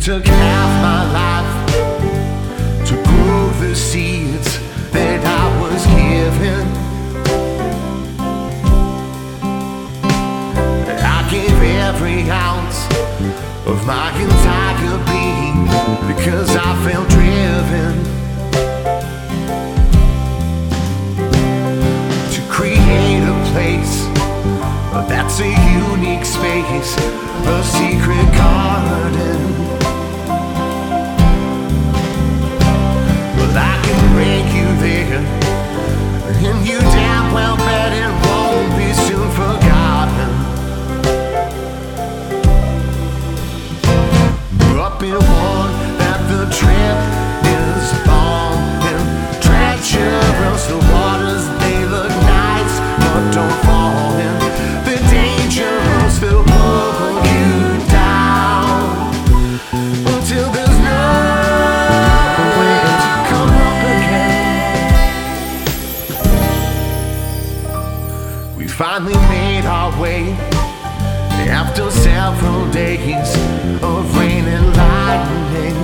took half my life to grow the seeds that I was given. I gave every ounce of my entire being because I felt driven to create a place that's a unique space, a secret garden. Well, I can bring you there, and you damn well bet it won't be soon forgotten. Up in one that the trip is long and treacherous. The waters, they look nice, but don't fall in. The dangerous, they'll pull you down until there's no way to come up again. We finally made our way after several days of rain and lightning.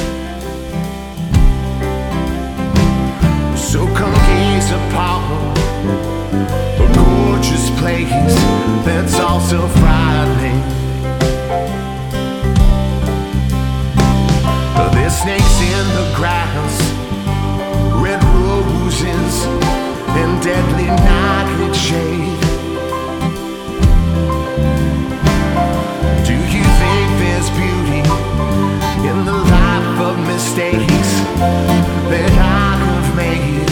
So come gaze upon a gorgeous place that's also frightening. There's snakes in the grass, red roses, and deadly nightshade. Beauty in the life of mistakes that I have made.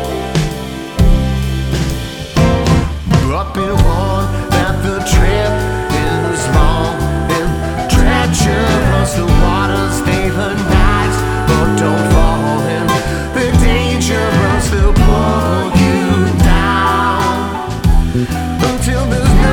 Up in one that the trip is long and treacherous. The waters, they are nice, but don't fall in. They're dangerous, they'll pull you down until there's no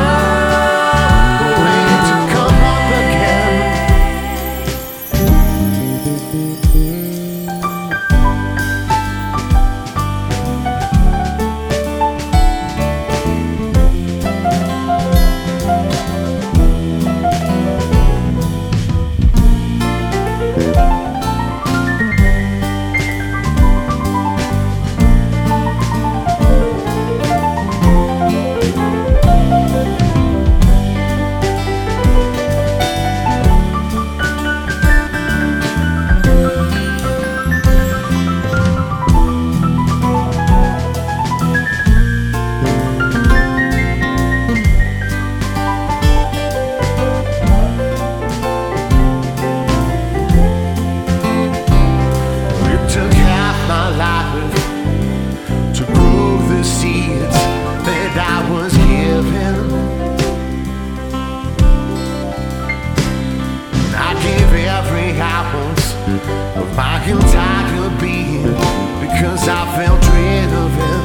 of my entire being because I felt driven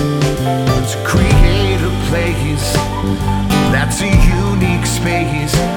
to create a place that's a unique space.